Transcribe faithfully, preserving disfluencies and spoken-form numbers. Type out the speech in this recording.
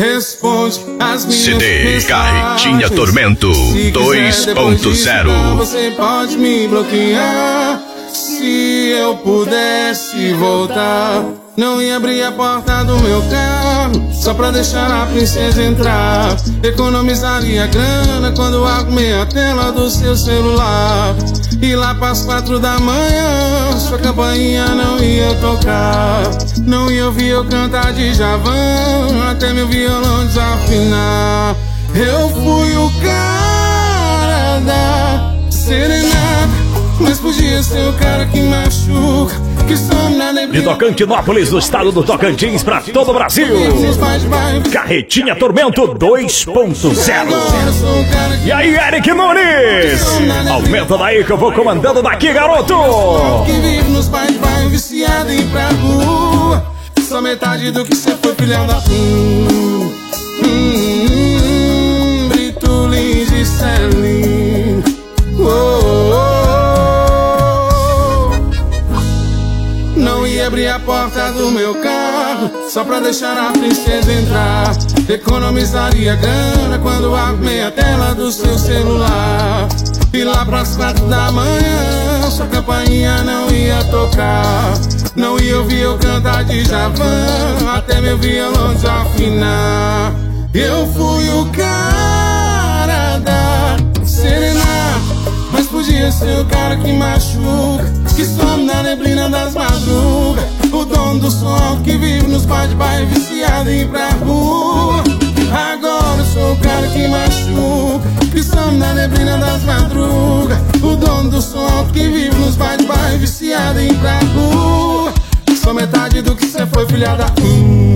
responde as minhas C D mensagens. Carretinha Tormento dois ponto zero. Você pode me bloquear. Se eu pudesse voltar, não ia abrir a porta do meu carro só pra deixar a princesa entrar. Economizaria grana quando arrumei a tela do seu celular. E lá pras quatro da manhã sua campainha não ia tocar. Não ia ouvir eu cantar de Djavan até meu violão desafinar. Eu fui o cara da serenata, mas podia ser o cara que machuca, que some na neblina. De Tocantinópolis, no estado do Tocantins, pra todo o Brasil. Carretinha Tormento dois ponto zero. E aí, Eric Nunes? Aumenta daí que eu vou comandando daqui, garoto. Que vive nos pais de bairro, viciado em ir pra rua. Só metade do que você foi, filhão da hum, hum, Brito, Lins e Celine. Oh, oh, oh. Não ia abrir a porta do meu carro só pra deixar a princesa entrar. Economizaria grana quando arrumei a tela do seu celular. E lá pras quatro da manhã sua campainha não ia tocar. Não ia ouvir eu cantar de Djavan até meu violão desafinar. Eu fui o cara da serenata, mas podia ser o cara que machuca, que some na neblina das madrugas. O dono do som alto que vive nos bar de bairro, viciado em ir pra rua. Agora eu sou o cara que machuca, que some na neblina das madrugas. O dono do som alto que vive nos bar de bairro, viciado em ir pra rua. Sou metade do que cê foi, filha da hum.